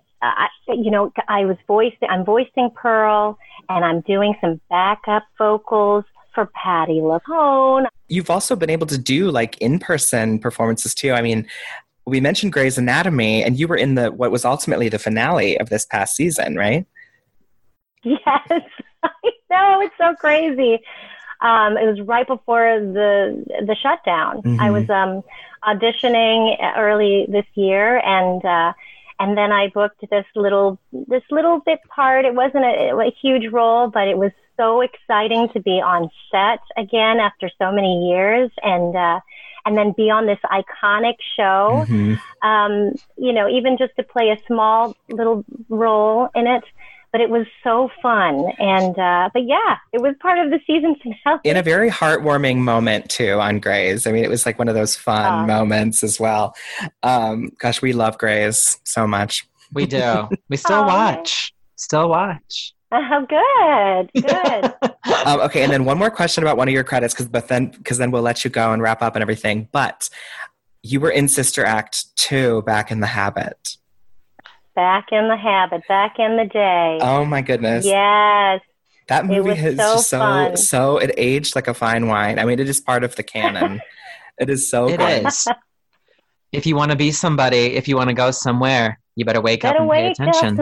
I'm voicing Pearl, and I'm doing some backup vocals for Patti LuPone. You've also been able to do like in-person performances too. I mean, we mentioned Grey's Anatomy, and you were in what was ultimately the finale of this past season, right? Yes, I know, it's so crazy. It was right before the shutdown. Mm-hmm. I was auditioning early this year, and then I booked this little bit part. It wasn't a huge role, but it was so exciting to be on set again after so many years, and then be on this iconic show. Mm-hmm. Even just to play a small little role in it. But it was so fun. And, but yeah, it was part of the season finale. In a very heartwarming moment too on Grey's. I mean, it was like one of those fun moments as well. Gosh, we love Grey's so much. We do. We still watch. Oh, good. Okay. And then one more question about one of your credits, because then we'll let you go and wrap up and everything. But you were in Sister Act 2 back in The Habit. Back in The Habit, back in the day. Oh my goodness. Yes. That movie is just so it aged like a fine wine. I mean, it is part of the canon. It is so good. It is. If you want to be somebody, if you want to go somewhere, you better wake up and pay attention.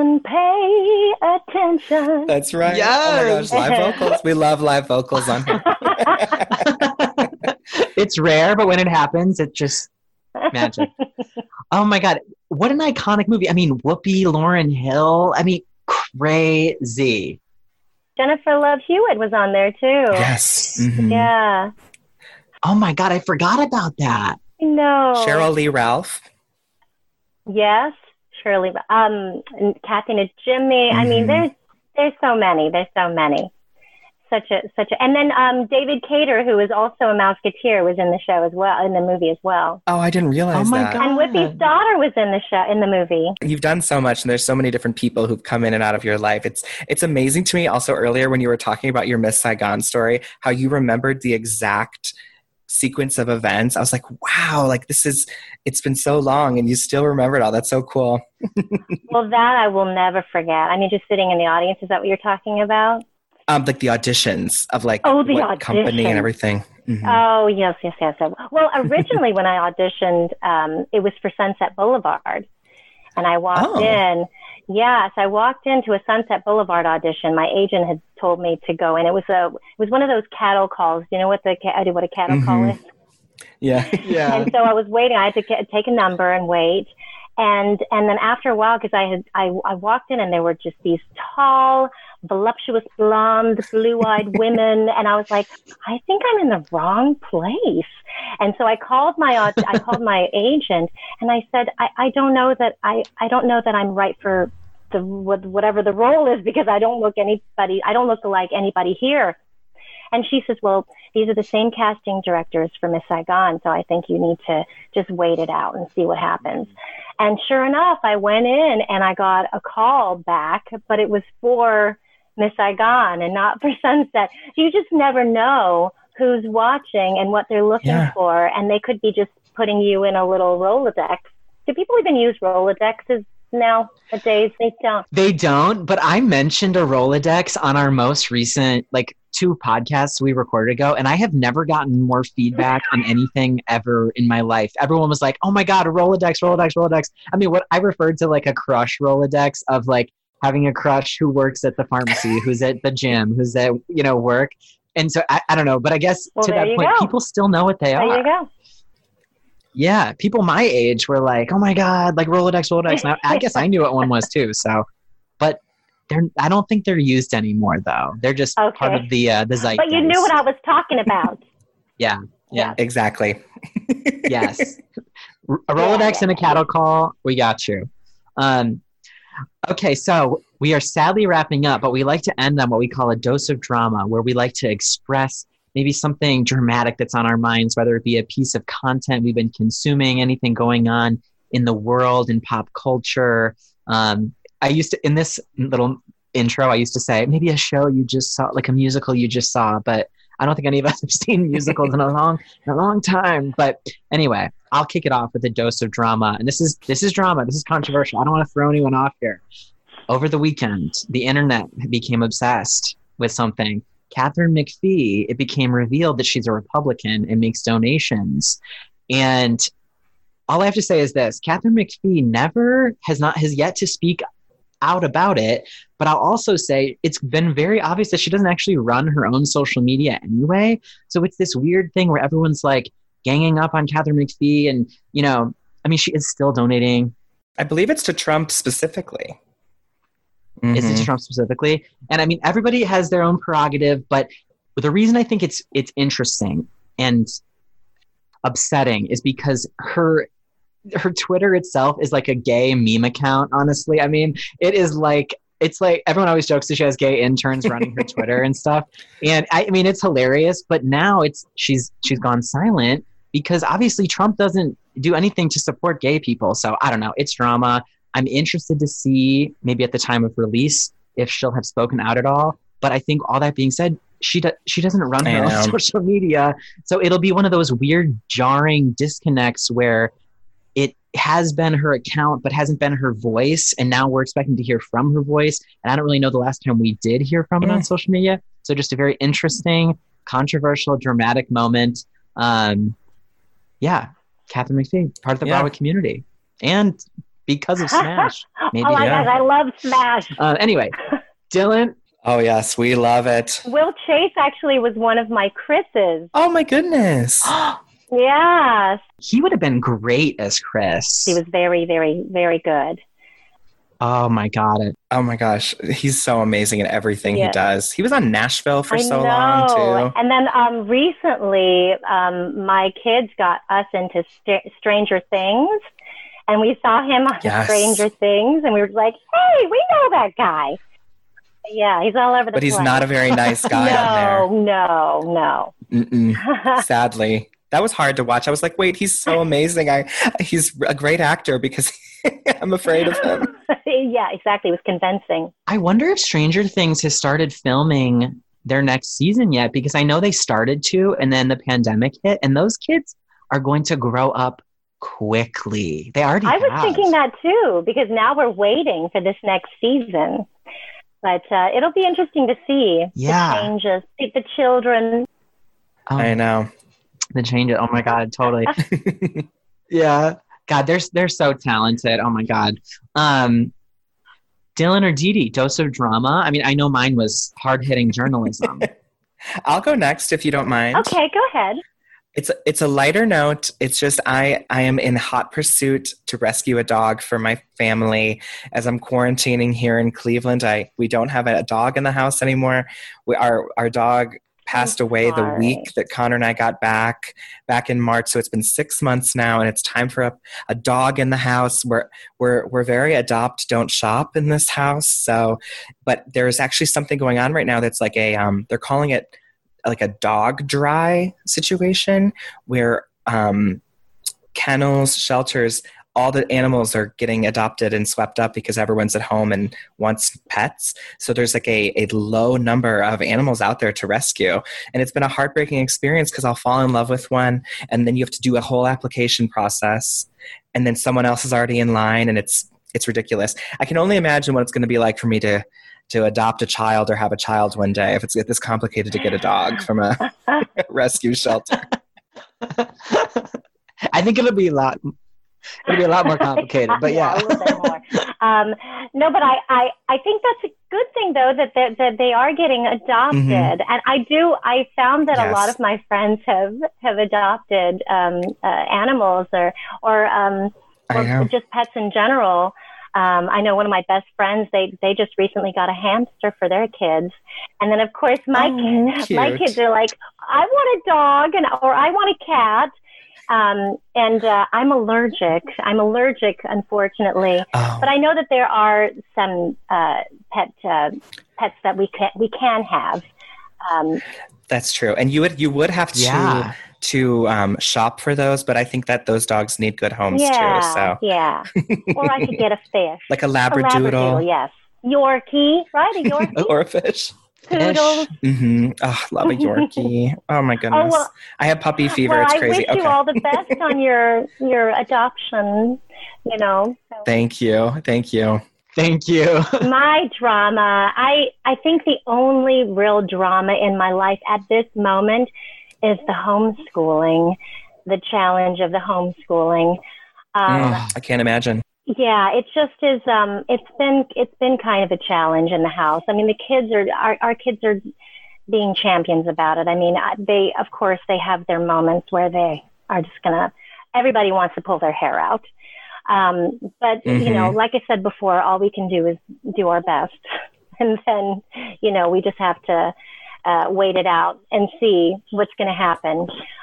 That's right. Yes. Oh my gosh, live vocals. We love live vocals on here. It's rare, but when it happens, it's just magic. Oh my God. What an iconic movie. I mean, Whoopi, Lauryn Hill. I mean, crazy. Jennifer Love Hewitt was on there too. Yes. Mm-hmm. Yeah. Oh my God, I forgot about that. No. Cheryl Lee Ralph. Yes. Shirley. Kathy and Jimmy. Mm-hmm. I mean, there's so many. Such a, and then David Cater, who is also a Mouseketeer, was in the show as well, in the movie as well. Oh, I didn't realize that. God. And Whoopi's daughter was in the show, in the movie. You've done so much, and there's so many different people who've come in and out of your life. It's amazing to me. Also, earlier when you were talking about your Miss Saigon story, how you remembered the exact sequence of events. I was like, wow, like it's been so long, and you still remember it all. That's so cool. Well, that I will never forget. I mean, just sitting in the audience, is that what you're talking about? Like the auditions of what company and everything. Mm-hmm. Oh, yes. Well, originally when I auditioned, it was for Sunset Boulevard. And I walked in. Yes, I walked into a Sunset Boulevard audition. My agent had told me to go in. It was one of those cattle calls. You know what a cattle call is? Yeah. And so I was waiting. I had to take a number and wait. And then after a while, because I walked in and there were just these tall, voluptuous, blonde, blue-eyed women, and I was like, I think I'm in the wrong place. And so I called my agent, and I said, I don't know that I'm right for whatever the role is, because I don't look like anybody here. And she says, well, these are the same casting directors for Miss Saigon, so I think you need to just wait it out and see what happens. And sure enough, I went in and I got a call back, but it was for Miss Saigon and not for Sunset. You just never know who's watching and what they're looking for, and they could be just putting you in a little Rolodex. Do people even use Rolodexes nowadays? They don't, but I mentioned a Rolodex on our most recent, 2 podcasts we recorded ago, and I have never gotten more feedback on anything ever in my life. Everyone was like, oh my God, a Rolodex. I mean, what I referred to a crush Rolodex of having a crush who works at the pharmacy, who's at the gym, who's at, work. And so I don't know, but I guess to that point, people still know what they are. There you go. Yeah, people my age were like, oh my God, Rolodex. Now, I guess I knew what one was too. So, but I don't think they're used anymore, though. They're just part of the zeitgeist. But you knew what I was talking about. Yeah. Exactly. Yes. A Rolodex and a cattle call. We got you. Okay, so we are sadly wrapping up, but we like to end on what we call a dose of drama, where we like to express maybe something dramatic that's on our minds, whether it be a piece of content we've been consuming, anything going on in the world, in pop culture. I used to, in this little intro, I used to say, maybe a show you just saw, like a musical you just saw, but I don't think any of us have seen musicals in a long time. But anyway, I'll kick it off with a dose of drama. And this is drama. This is controversial. I don't want to throw anyone off here. Over the weekend, the internet became obsessed with something. Katharine McPhee, it became revealed that she's a Republican and makes donations. And all I have to say is this: Katharine McPhee has yet to speak out about it. But I'll also say it's been very obvious that she doesn't actually run her own social media anyway. So it's this weird thing where everyone's like ganging up on Katharine McPhee. And, she is still donating. I believe it's to Trump specifically. Mm-hmm. Is it to Trump specifically? And everybody has their own prerogative. But the reason I think it's interesting and upsetting is because her Twitter itself is like a gay meme account, honestly. It is like, it's like everyone always jokes that she has gay interns running her Twitter and stuff. And it's hilarious, but now she's gone silent because obviously Trump doesn't do anything to support gay people. So I don't know. It's drama. I'm interested to see maybe at the time of release if she'll have spoken out at all. But I think all that being said, she doesn't run her own social media. So it'll be one of those weird, jarring disconnects where it has been her account, but hasn't been her voice. And now we're expecting to hear from her voice. And I don't really know the last time we did hear from it on social media. So just a very interesting, controversial, dramatic moment. Katharine McPhee, part of the Broadway community. And because of Smash. Maybe, oh my gosh, I love Smash. Anyway, Dylan. Oh, yes, we love it. Will Chase actually was one of my Chris's. Oh, my goodness. Yes. He would have been great as Chris. He was very, very, very good. Oh my God. Oh my gosh. He's so amazing in everything he does. He was on Nashville for so long too. And then recently, my kids got us into Stranger Things. And we saw him on Stranger Things. And we were like, hey, we know that guy. Yeah, he's all over the place. But he's not a very nice guy on there. No. Sadly. That was hard to watch. I was like, wait, he's so amazing. He's a great actor because I'm afraid of him. Yeah, exactly. It was convincing. I wonder if Stranger Things has started filming their next season yet, because I know they started to, and then the pandemic hit, and those kids are going to grow up quickly. They already have. I was thinking that too, because now we're waiting for this next season. But it'll be interesting to see the changes, the children. I know. The changes. Oh my God, totally. Yeah. God, they're so talented. Oh my God. Dylan or Dee Dee, dose of drama? I know mine was hard-hitting journalism. I'll go next if you don't mind. Okay, go ahead. It's a lighter note. It's just I am in hot pursuit to rescue a dog for my family as I'm quarantining here in Cleveland. We don't have a dog in the house anymore. Our dog passed away the week that Connor and I got back in March. So it's been 6 months now, and it's time for a dog in the house. We're very adopt, don't shop in this house. So, but there's actually something going on right now that's like they're calling it like a dog dry situation where kennels, shelters, all the animals are getting adopted and swept up because everyone's at home and wants pets. So there's like a low number of animals out there to rescue. And it's been a heartbreaking experience because I'll fall in love with one, and then you have to do a whole application process, and then someone else is already in line, and it's ridiculous. I can only imagine what it's going to be like for me to adopt a child or have a child one day if it's this complicated to get a dog from a rescue shelter. I think it'll be a lot more complicated, but yeah. A little bit more. No, but I think that's a good thing though, that they are getting adopted. Mm-hmm. And I found that a lot of my friends have adopted animals or just pets in general. I know one of my best friends, they just recently got a hamster for their kids. And then, of course, my kids are like, I want a dog or I want a cat. And I'm allergic, unfortunately. Oh. But I know that there are some pets that we can have. That's true. And you would have to shop for those, but I think that those dogs need good homes too. So yeah. Or I could get a fish. Like a Labradoodle. Yes. Yorkie, right? A Yorkie. Or a fish. Poodles. Mm-hmm. Oh, love a Yorkie. Oh my goodness. Oh, well, I have puppy fever. Well, it's crazy. I wish you all the best on your adoption, So. Thank you. My drama, I think the only real drama in my life at this moment is the homeschooling, the challenge of the homeschooling. I can't imagine. Yeah, it just is. It's been kind of a challenge in the house. I mean, our kids are being champions about it. I mean, of course they have their moments where they are just everybody wants to pull their hair out. But like I said before, all we can do is do our best, and then we just have to wait it out and see what's going to happen.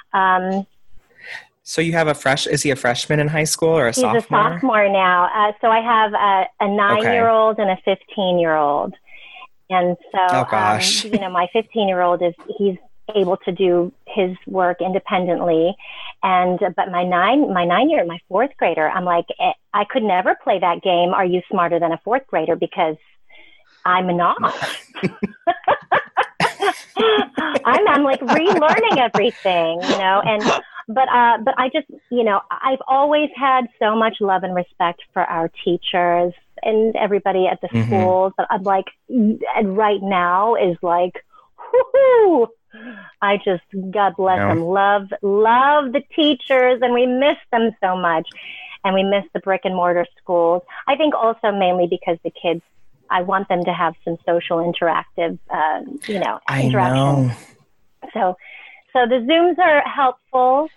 So you have is he a freshman in high school or a sophomore? He's a sophomore now. So I have a 9-year-old and a 15-year-old. And so, my 15-year-old he's able to do his work independently. But my fourth grader, I'm like, I could never play that game. Are you smarter than a fourth grader? Because I'm not. I'm like relearning everything, But I just, I've always had so much love and respect for our teachers and everybody at the schools. But I'm like, and right now is like, whoo-hoo. I just, God bless them, love the teachers, and we miss them so much. And we miss the brick and mortar schools. I think also mainly because the kids, I want them to have some social interactive, interaction. I know. So the Zooms are helpful,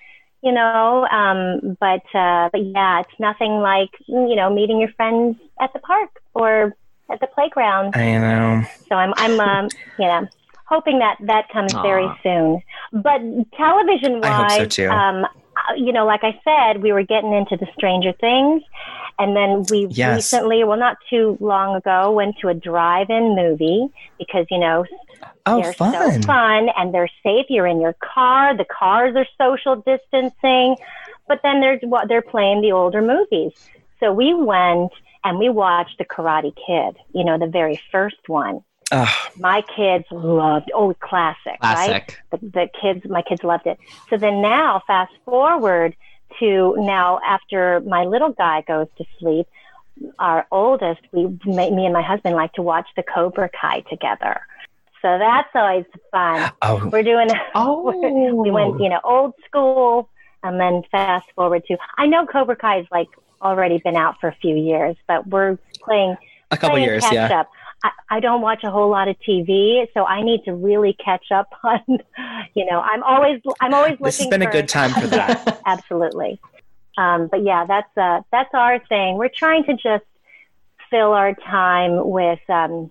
but yeah, it's nothing like, meeting your friends at the park or at the playground. I know. So I'm hoping that comes very soon. But television-wise, I hope so too. Like I said, we were getting into the Stranger Things, and then we recently, not too long ago, went to a drive-in movie because, they're so fun and they're safe. You're in your car. The cars are social distancing, but then they're playing the older movies. So we went and we watched The Karate Kid, the very first one. My kids loved, classic. Right? My kids loved it. So then now, fast forward to now after my little guy goes to sleep, our oldest, me and my husband like to watch the Cobra Kai together. So that's always fun. Oh. We're doing, we went, old school and then fast forward to, I know Cobra Kai has like already been out for a few years, but we're playing a couple years, catch up. I don't watch a whole lot of TV, so I need to really catch up on, I'm always looking. This has been a good time for that. Yeah, absolutely. But yeah, that's our thing. We're trying to just fill our time with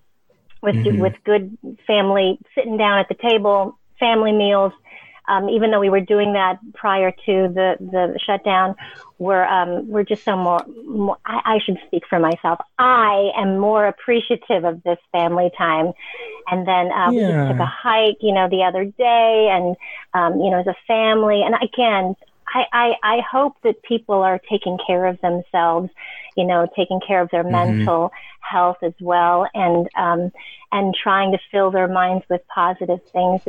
good family, sitting down at the table, family meals. Even though we were doing that prior to the shutdown, we're just so more I should speak for myself. I am more appreciative of this family time. And then we just took a hike, the other day, and as a family. And again, I hope that people are taking care of themselves, taking care of their mental health as well, and trying to fill their minds with positive things.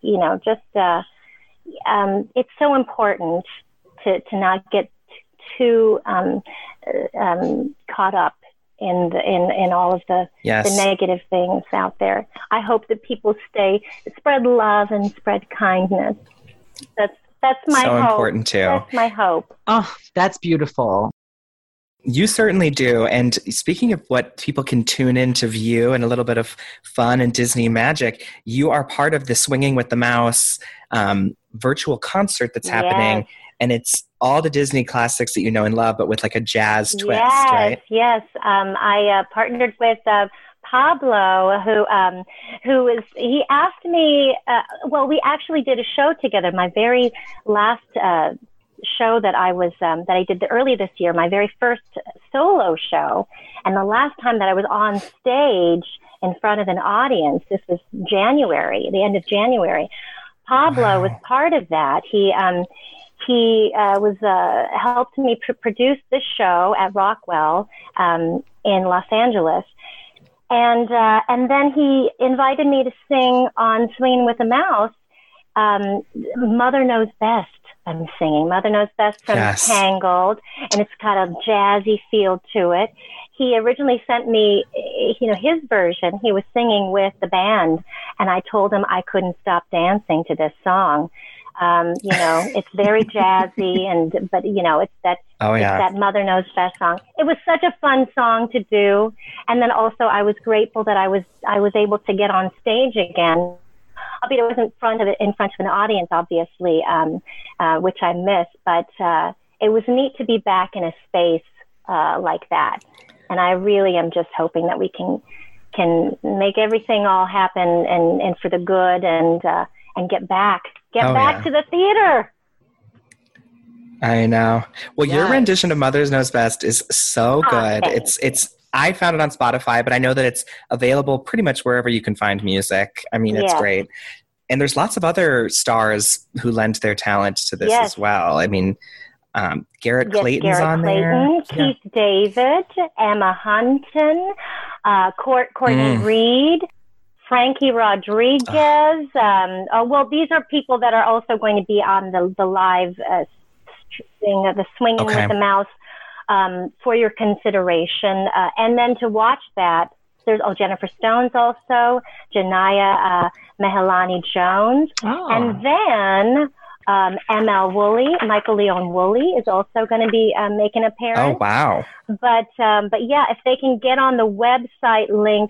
It's so important to not get too caught up in all of the negative things out there. I hope that people spread love and spread kindness. That's my hope. So important too. That's my hope. Oh, that's beautiful. You certainly do. And speaking of what people can tune in to view and a little bit of fun and Disney magic, you are part of the Swinging with the Mouse virtual concert that's happening. And it's all the Disney classics that you know and love, but with like a jazz twist, right? Yes. I partnered with Pablo, he asked me, we actually did a show together. My very last show that I did early this year, my very first solo show. And the last time that I was on stage in front of an audience, this was January, the end of January. Pablo was part of that. He helped me produce this show at Rockwell in Los Angeles. And then he invited me to sing on Swinging with a Mouse. Mother Knows Best. I'm singing Mother Knows Best from Tangled, and it's got a jazzy feel to it. He originally sent me, his version. He was singing with the band, and I told him I couldn't stop dancing to this song. It's very jazzy, but it's that Mother Knows Best song. It was such a fun song to do, and then also I was grateful that I was able to get on stage again. Albeit it wasn't in front of an audience, obviously, which I miss. But it was neat to be back in a space like that, and I really am just hoping that we can make everything all happen and for the good and get back to the theater. I know. Well, your rendition of Mother Knows Best is so good. It's. I found it on Spotify, but I know that it's available pretty much wherever you can find music. I mean, it's great. And there's lots of other stars who lend their talent to this as well. I mean, Garrett Clayton's on there. Keith David, Emma Hunton, Courtney Reed, Frankie Rodriguez. These are people that are also going to be on the live thing of the Swinging with the Mouse for your consideration. And then to watch that, there's Jennifer Stone's also, Janaya Mehalani Jones. And then ML Woolley, Michael Leon Woolley is also going to be making an appearance. Oh, wow. But if they can get on the website link,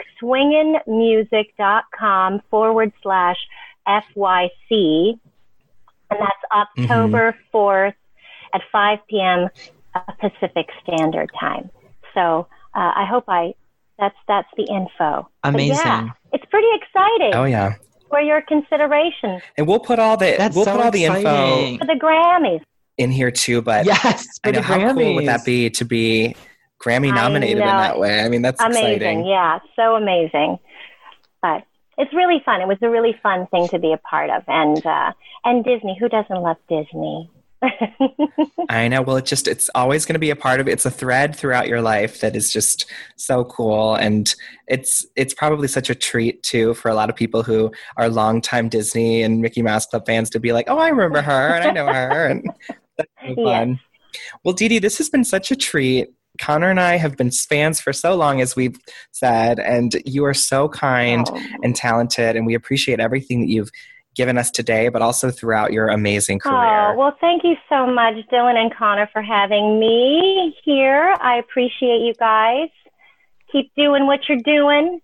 swinginmusic.com/FYC, and that's October 4th at 5 p.m. Pacific Standard Time. So I hope that's the info. Amazing. It's pretty exciting. Oh yeah. For your consideration. And we'll put all the info for the Grammys in here too. But I know how cool would that be to be Grammy nominated in that way? I mean, that's amazing. Exciting. Yeah, so amazing. But it's really fun. It was a really fun thing to be a part of, and Disney. Who doesn't love Disney? I know. Well, it's always going to be a part of it. It's a thread throughout your life that is just so cool. And it's probably such a treat too for a lot of people who are longtime Disney and Mickey Mouse Club fans to be like, oh, I remember her and I know her. And that's so fun. Well, Dee Dee, this has been such a treat. Connor and I have been fans for so long, as we've said, and you are so kind and talented, and we appreciate everything that you've given us today, but also throughout your amazing career. Oh, well, thank you so much, Dylan and Connor, for having me here. I appreciate you guys. Keep doing what you're doing.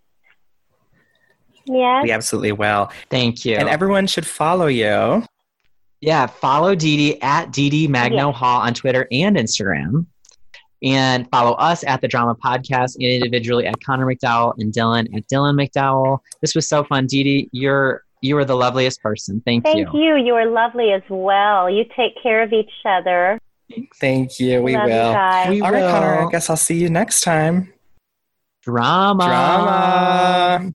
Yes. We absolutely will. Thank you. And everyone should follow you. Yeah, follow Dee Dee at Dee Dee Magno Hall on Twitter and Instagram. And follow us at The Drama Podcast and individually at Connor McDowell and Dylan at Dylan McDowell. This was so fun, Dee Dee. You are the loveliest person. Thank you. Thank you. You are lovely as well. You take care of each other. Thank you. We will. All right, Connor, I guess I'll see you next time. Drama.